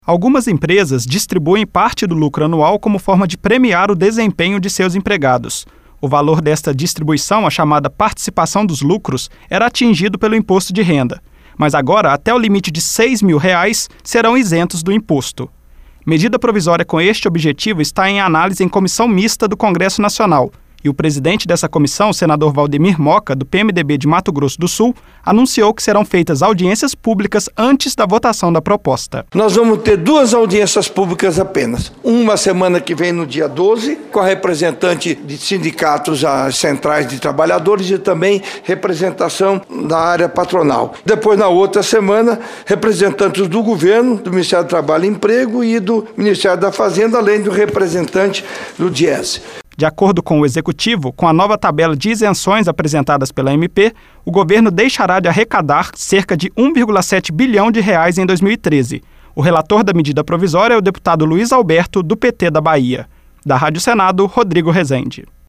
Algumas empresas distribuem parte do lucro anual como forma de premiar o desempenho de seus empregados. O valor desta distribuição, a chamada participação dos lucros, era atingido pelo imposto de renda. Mas agora, até o limite de R$ 6.000 serão isentos do imposto. Medida provisória com este objetivo está em análise em comissão mista do Congresso Nacional. E o presidente dessa comissão, o senador Valdemir Moca, do PMDB de Mato Grosso do Sul, anunciou que serão feitas audiências públicas antes da votação da proposta. Nós vamos ter 2 audiências públicas apenas. Uma semana que vem, no dia 12, com a representante de sindicatos centrais de trabalhadores e também representação da área patronal. Depois, na outra semana, representantes do governo, do Ministério do Trabalho e Emprego e do Ministério da Fazenda, além do representante do Diese. De acordo com o Executivo, com a nova tabela de isenções apresentadas pela MP, o governo deixará de arrecadar cerca de R$ 1,7 bilhão em 2013. O relator da medida provisória é o deputado Luiz Alberto, do PT da Bahia. Da Rádio Senado, Rodrigo Rezende.